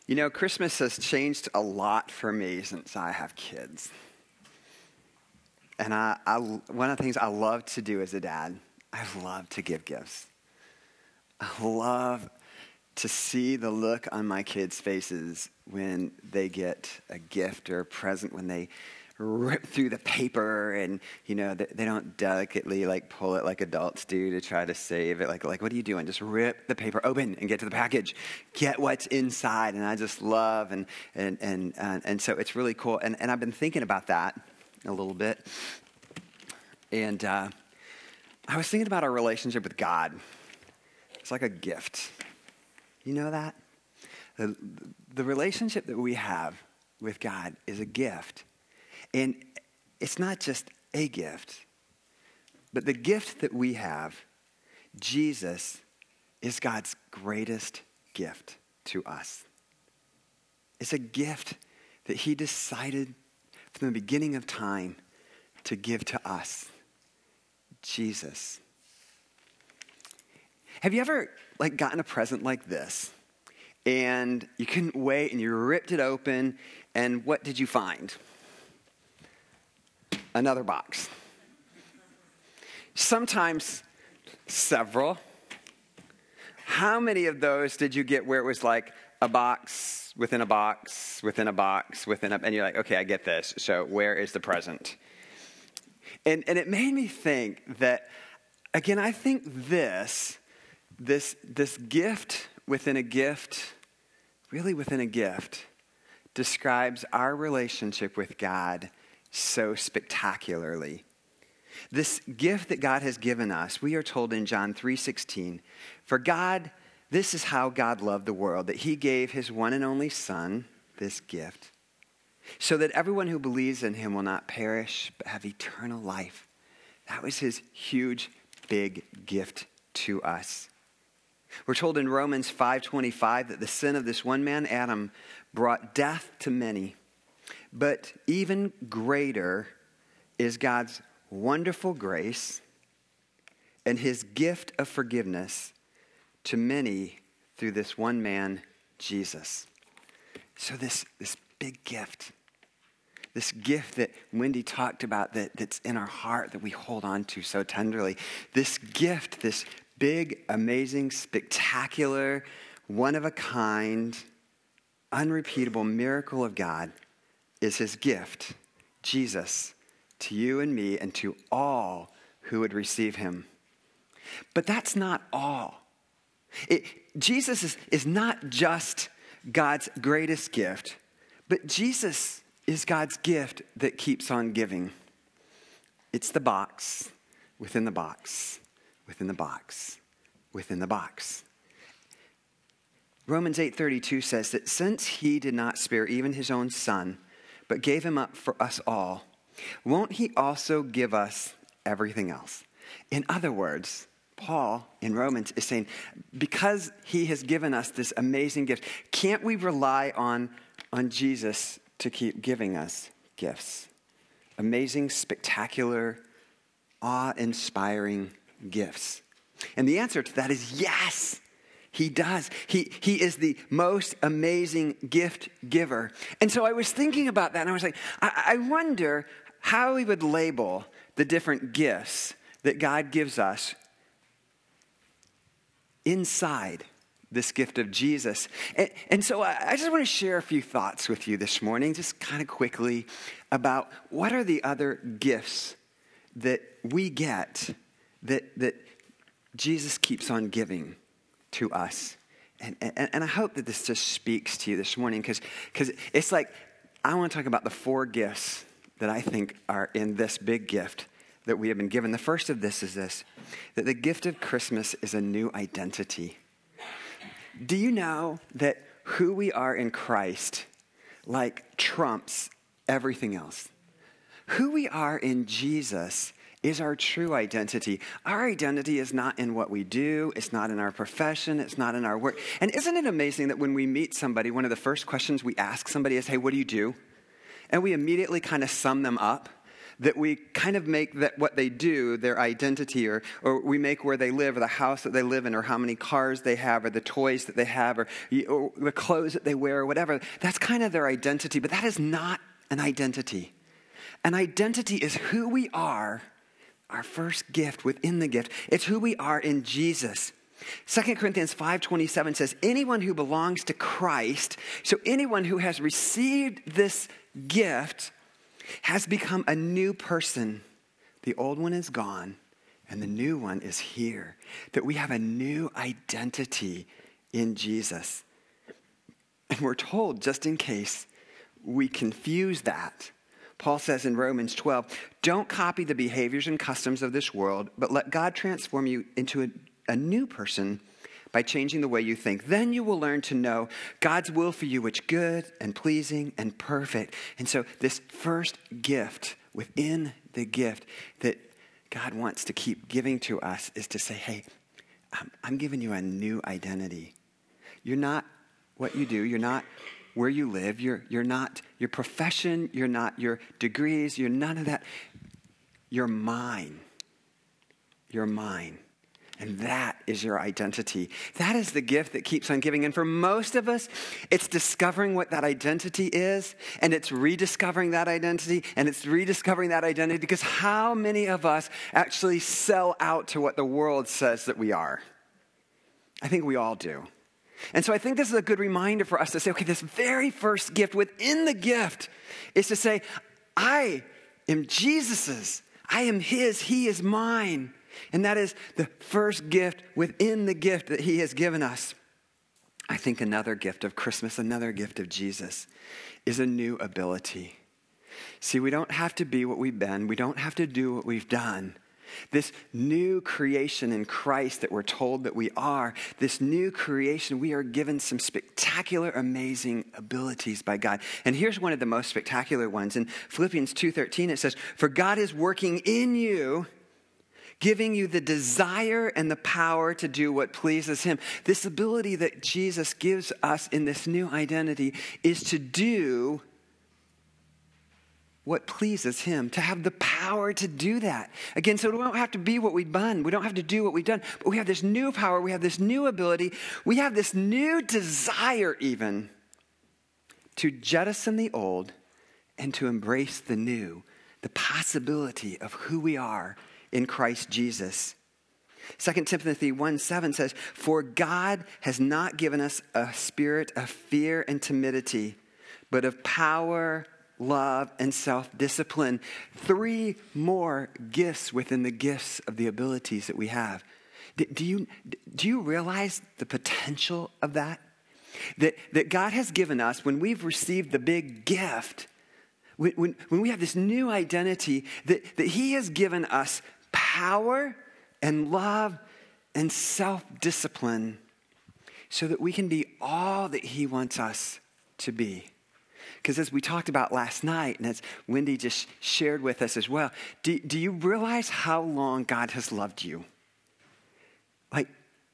You know, Christmas has changed a lot for me since I have kids. And one of the things I love to do as a dad, I love to give gifts. I love to see the look on my kids' faces when they get a gift or a present, when they rip through the paper and, you know, they don't delicately like pull it like adults do to try to save it. Like what are you doing? Just rip the paper open and get to the package. Get what's inside. And I just love and so it's really cool. And I've been thinking about that a little bit. And I was thinking about our relationship with God. It's like a gift. You know that? The relationship that we have with God is a gift. And it's not just a gift, but the gift that we have, Jesus, is God's greatest gift to us. It's a gift that he decided from the beginning of time to give to us. Jesus. Have you ever gotten a present like this and you couldn't wait and you ripped it open and what did you find? Another box. Sometimes several. How many of those did you get where it was like a box within a box within a box and you're like, okay, I get this. So where is the present? And it made me think that, again, I think this gift within a gift, really within a gift, describes our relationship with God so spectacularly. This gift that God has given us, we are told in John 3:16, for God, this is how God loved the world, that he gave his one and only Son, this gift, so that everyone who believes in him will not perish, but have eternal life. That was his huge, big gift to us. We're told in Romans 5:25 that the sin of this one man, Adam, brought death to many. But even greater is God's wonderful grace and his gift of forgiveness to many through this one man, Jesus. So this big gift, this gift that Wendy talked about that's in our heart that we hold on to so tenderly, this gift, this big, amazing, spectacular, one-of-a-kind, unrepeatable miracle of God is his gift, Jesus, to you and me and to all who would receive him. But that's not all. Jesus is not just God's greatest gift, but Jesus is God's gift that keeps on giving. It's the box within the box, within the box, within the box. Romans 8:32 says that since he did not spare even his own son, but gave him up for us all, won't he also give us everything else? In other words, Paul in Romans is saying, because he has given us this amazing gift, can't we rely on Jesus to keep giving us gifts? Amazing, spectacular, awe-inspiring gifts. And the answer to that is yes. He does. He is the most amazing gift giver. And so I was thinking about that, and I was like, I wonder how we would label the different gifts that God gives us inside this gift of Jesus. And so I just want to share a few thoughts with you this morning, just kind of quickly, about what are the other gifts that we get that Jesus keeps on giving to us. And I hope that this just speaks to you this morning because it's like I want to talk about the 4 gifts that I think are in this big gift that we have been given. The first of this is this, that the gift of Christmas is a new identity. Do you know that who we are in Christ trumps everything else? Who we are in Jesus is our true identity. Our identity is not in what we do. It's not in our profession. It's not in our work. And isn't it amazing that when we meet somebody, one of the first questions we ask somebody is, hey, what do you do? And we immediately kind of sum them up. that we kind of make that what they do their identity, or we make where they live, or the house that they live in, or how many cars they have, or the toys that they have, or the clothes that they wear, or whatever. That's kind of their identity, but that is not an identity. An identity is who we are, our first gift within the gift. It's who we are in Jesus. 2 Corinthians 5:27 says, anyone who belongs to Christ, so anyone who has received this gift, has become a new person. The old one is gone, and the new one is here. That we have a new identity in Jesus. And we're told, just in case we confuse that, Paul says in Romans 12, don't copy the behaviors and customs of this world, but let God transform you into a new person by changing the way you think. Then you will learn to know God's will for you, which good and pleasing and perfect. And so this first gift within the gift that God wants to keep giving to us is to say, hey, I'm giving you a new identity. You're not what you do. You're not where you live. You're not your profession. You're not your degrees. You're none of that. You're mine. You're mine. And that is your identity. That is the gift that keeps on giving. And for most of us, it's discovering what that identity is, and it's rediscovering that identity, and it's rediscovering that identity, because how many of us actually sell out to what the world says that we are? I think we all do. And so I think this is a good reminder for us to say, okay, this very first gift within the gift is to say, I am Jesus's. I am his. He is mine. And that is the first gift within the gift that he has given us. I think another gift of Christmas, another gift of Jesus, is a new ability. See, we don't have to be what we've been. We don't have to do what we've done. This new creation in Christ that we're told that we are, this new creation, we are given some spectacular, amazing abilities by God. And here's one of the most spectacular ones. In Philippians 2:13, it says, for God is working in you, giving you the desire and the power to do what pleases him. This ability that Jesus gives us in this new identity is to do what pleases him, to have the power to do that. Again, so we don't have to be what we've done. We don't have to do what we've done. But we have this new power. We have this new ability. We have this new desire even to jettison the old and to embrace the new, the possibility of who we are in Christ Jesus. 2 Timothy 1:7 says, for God has not given us a spirit of fear and timidity, but of power, love, and self-discipline. 3 more gifts within the gifts of the abilities that we have. Do you realize the potential of that? That God has given us when we've received the big gift, when we have this new identity, that he has given us power and love and self-discipline so that we can be all that he wants us to be. Because as we talked about last night, and as Wendy just shared with us as well, do you realize how long God has loved you? Like,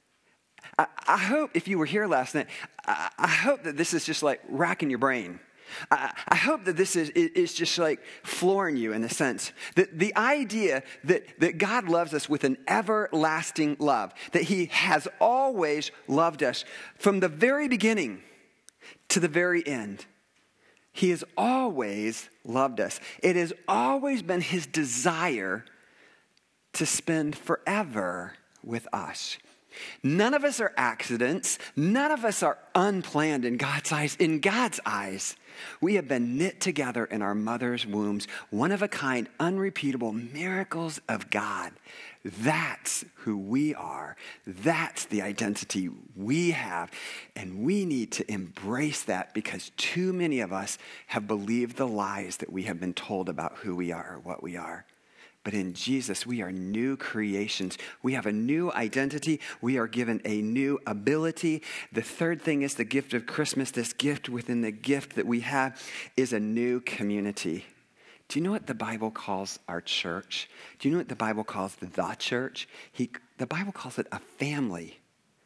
I hope if you were here last night, I hope that this is just like racking your brain. I hope that this is just like flooring you in a sense. That the idea that God loves us with an everlasting love, that he has always loved us from the very beginning to the very end. He has always loved us. It has always been his desire to spend forever with us. None of us are accidents. None of us are unplanned in God's eyes. In God's eyes, we have been knit together in our mother's wombs, one of a kind, unrepeatable miracles of God. That's who we are. That's the identity we have. And we need to embrace that because too many of us have believed the lies that we have been told about who we are or what we are. But in Jesus, we are new creations. We have a new identity. We are given a new ability. The third thing is the gift of Christmas. This gift within the gift that we have is a new community. Do you know what the Bible calls our church? Do you know what the Bible calls the church? The Bible calls it a family.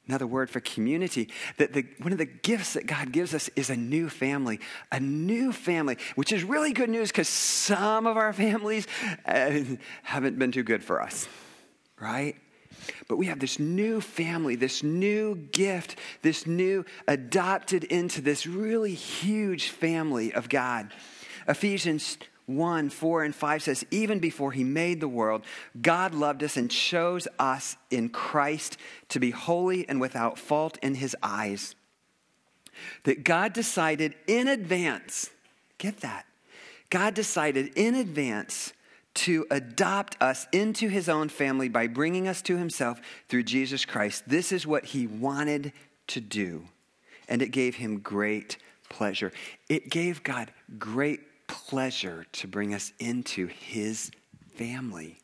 another word for community, that one of the gifts that God gives us is a new family, which is really good news because some of our families haven't been too good for us, right? But we have this new family, this new gift, this new adopted into this really huge family of God. Ephesians 1, 4, and 5 says, even before he made the world, God loved us and chose us in Christ to be holy and without fault in his eyes. That God decided in advance, get that, God decided in advance to adopt us into his own family by bringing us to himself through Jesus Christ. This is what he wanted to do, and it gave him great pleasure. It gave God great pleasure to bring us into his family.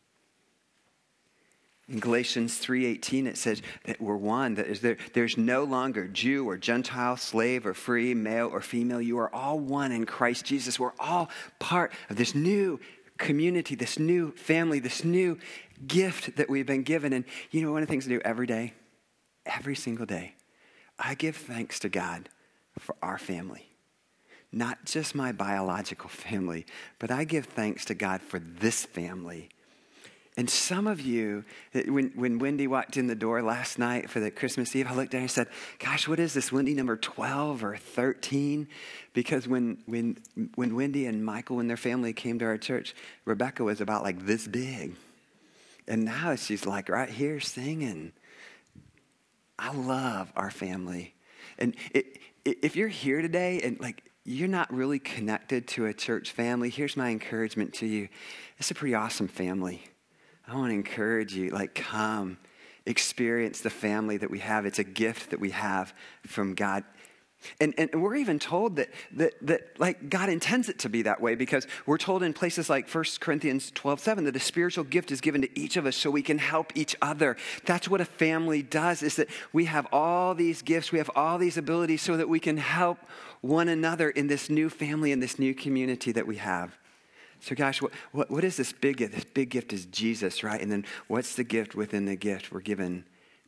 In Galatians 3:18, it says that we're one, that is there's no longer Jew or Gentile, slave or free, male or female. You are all one in Christ Jesus. We're all part of this new community, this new family, this new gift that we've been given. And you know, one of the things I do every day, every single day, I give thanks to God for our family. Not just my biological family, but I give thanks to God for this family. And some of you, when Wendy walked in the door last night for the Christmas Eve, I looked at her and said, gosh, what is this, Wendy number 12 or 13? Because when Wendy and Michael and their family came to our church, Rebecca was about like this big. And now she's like right here singing. I love our family. And if you're here today and like, you're not really connected to a church family, here's my encouragement to you. It's a pretty awesome family. I want to encourage you, like, come, experience the family that we have. It's a gift that we have from God. And we're even told that like God intends it to be that way, because we're told in places like 1 Corinthians 12:7 that a spiritual gift is given to each of us so we can help each other. That's what a family does, is that we have all these gifts, we have all these abilities so that we can help one another in this new family, in this new community that we have. So gosh, what is this big gift? This big gift is Jesus, right? And then what's the gift within the gift? We're given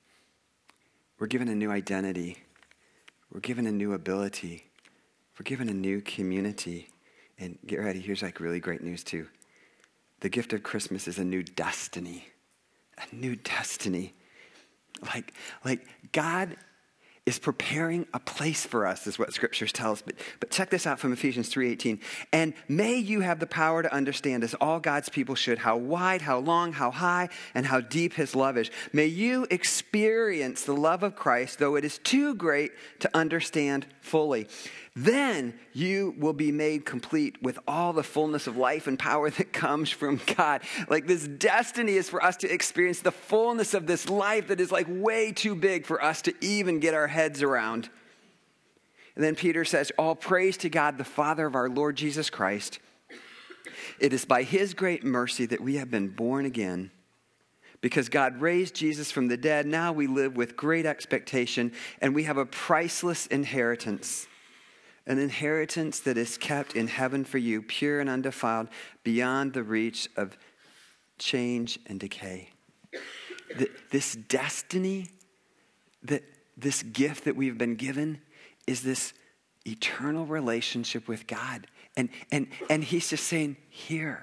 a new identity. We're given a new ability. We're given a new community. And get ready, here's like really great news too. The gift of Christmas is a new destiny. A new destiny. Like God is preparing a place for us, is what scriptures tell us. But check this out from Ephesians 3:18. And may you have the power to understand, as all God's people should, how wide, how long, how high, and how deep his love is. May you experience the love of Christ, though it is too great to understand fully. Then you will be made complete with all the fullness of life and power that comes from God. Like, this destiny is for us to experience the fullness of this life that is like way too big for us to even get our heads around. And then Peter says, all praise to God, the Father of our Lord Jesus Christ. It is by his great mercy that we have been born again. Because God raised Jesus from the dead, now we live with great expectation, and we have a priceless inheritance. An inheritance that is kept in heaven for you, pure and undefiled, beyond the reach of change and decay. This destiny, this gift that we've been given, is this eternal relationship with God. And he's just saying, here.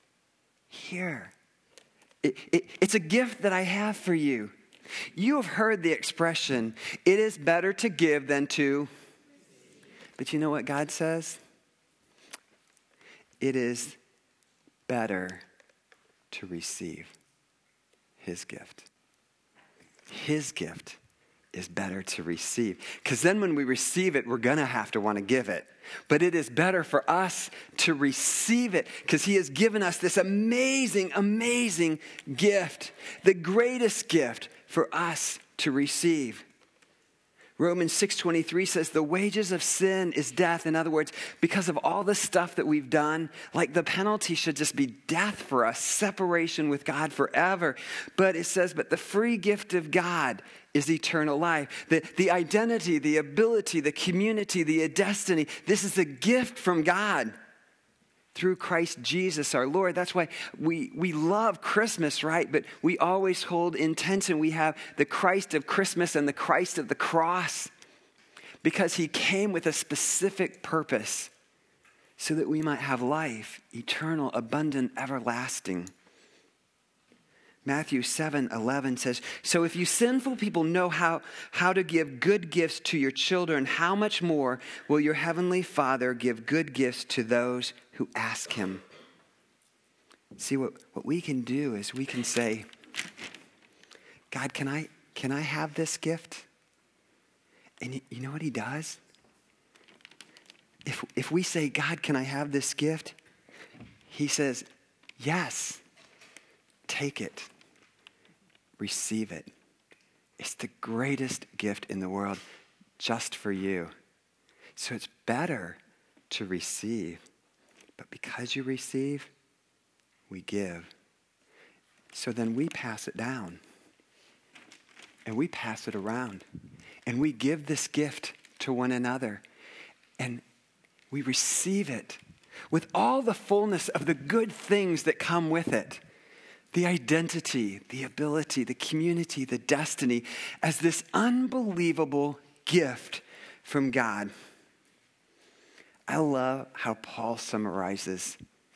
It's a gift that I have for you. You have heard the expression, it is better to give than to... But you know what God says? It is better to receive his gift. His gift is better to receive. Because then when we receive it, we're going to have to want to give it. But it is better for us to receive it because he has given us this amazing, amazing gift. The greatest gift for us to receive. Romans 6:23 says the wages of sin is death. In other words, because of all the stuff that we've done, like the penalty should just be death for us, separation with God forever. But it says, but the free gift of God is eternal life. The identity, the ability, the community, the destiny, this is a gift from God through Christ Jesus our Lord. That's why we love Christmas, right? But we always hold in tension. We have the Christ of Christmas and the Christ of the cross because he came with a specific purpose so that we might have life, eternal, abundant, everlasting. Matthew 7:11 says, "So if you sinful people know how to give good gifts to your children, how much more will your heavenly Father give good gifts to those who ask him?" See, what we can do is we can say, "God, can I have this gift?" And you know what he does? If we say, "God, can I have this gift?" He says, "Yes, take it. Receive it. It's the greatest gift in the world just for you." So it's better to receive. But because you receive, we give. So then we pass it down. And we pass it around. And we give this gift to one another. And we receive it with all the fullness of the good things that come with it. The identity, the ability, the community, the destiny, as this unbelievable gift from God. I love how Paul summarizes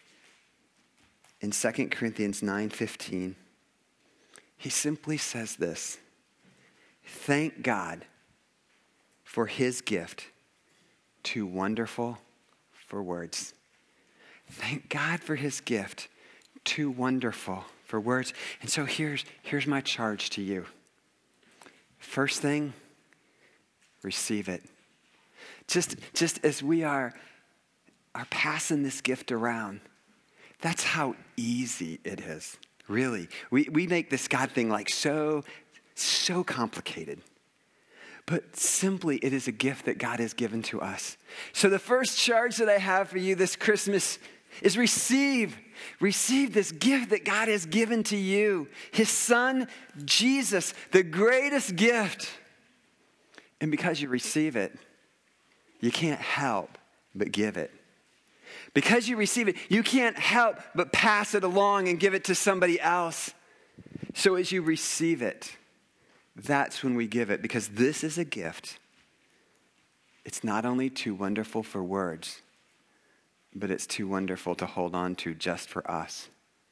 in 2 Corinthians 9:15. He simply says this: "Thank God for his gift, too wonderful for words." Thank God for his gift, too wonderful for words. And so here's my charge to you. First thing, receive it. Just as we are passing this gift around, that's how easy it is, really. We make this God thing like so complicated. But simply, it is a gift that God has given to us. So the first charge that I have for you this Christmas is receive this gift that God has given to you. His son, Jesus, the greatest gift. And because you receive it, you can't help but give it. Because you receive it, you can't help but pass it along and give it to somebody else. So as you receive it, that's when we give it, because this is a gift. It's not only too wonderful for words, but it's too wonderful to hold on to just for us.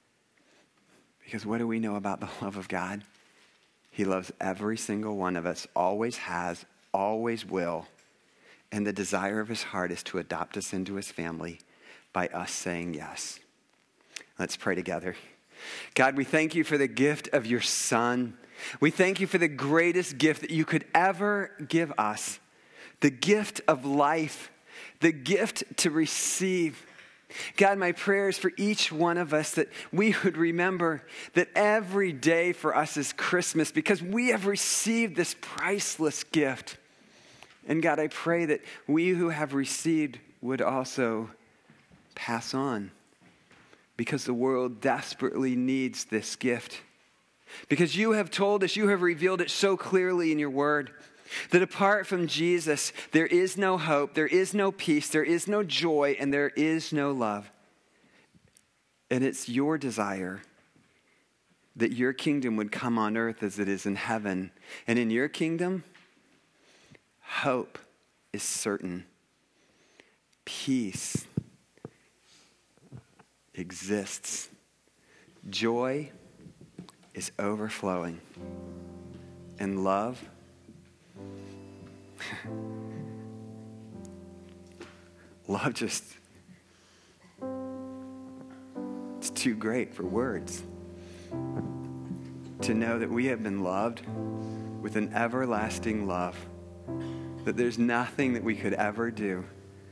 Because what do we know about the love of God? He loves every single one of us, always has, always will. And the desire of his heart is to adopt us into his family by us saying yes. Let's pray together. God, we thank you for the gift of your son. We thank you for the greatest gift that you could ever give us. The gift of life. The gift to receive. God, my prayer is for each one of us that we would remember that every day for us is Christmas because we have received this priceless gift. And God, I pray that we who have received would also pass on because the world desperately needs this gift. Because you have told us, you have revealed it so clearly in your word, that apart from Jesus, there is no hope, there is no peace, there is no joy, and there is no love. And it's your desire that your kingdom would come on earth as it is in heaven. And in your kingdom, hope is certain. Peace exists. Joy is overflowing. And love, love just, it's too great for words. To know that we have been loved with an everlasting love, that there's nothing that we could ever do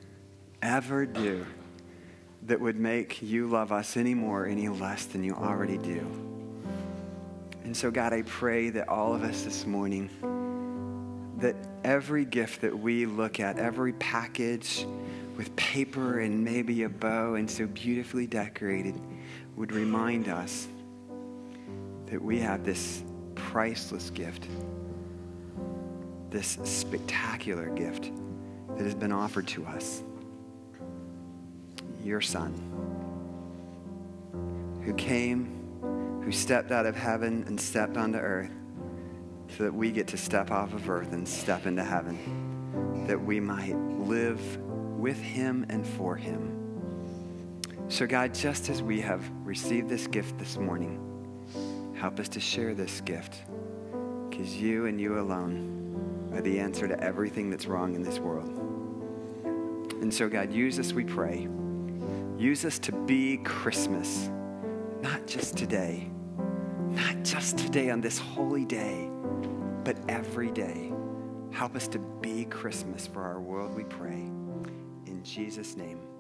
that would make you love us any more, any less than you already do. And so, God, I pray that all of us this morning, that every gift that we look at, every package with paper and maybe a bow and so beautifully decorated, would remind us that we have this priceless gift, this spectacular gift that has been offered to us. Your son. who came, who stepped out of heaven and stepped onto earth so that we get to step off of earth and step into heaven, that we might live with him and for him. So God, just as we have received this gift this morning, help us to share this gift, because you and you alone are the answer to everything that's wrong in this world. And so God, use us, we pray. Use us to be Christmas, not just today on this holy day, but every day. Help us to be Christmas for our world, we pray. In Jesus' name.